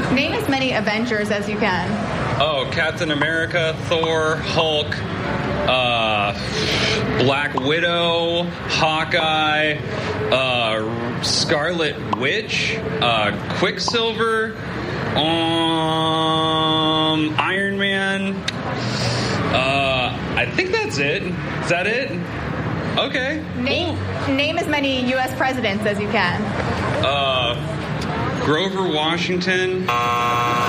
Name as many Avengers as you can. Oh, Captain America, Thor, Hulk, Black Widow, Hawkeye, Scarlet Witch, Quicksilver, Iron Man. I think that's it. Is that it? Okay. Name as many U.S. presidents as you can. Grover Washington.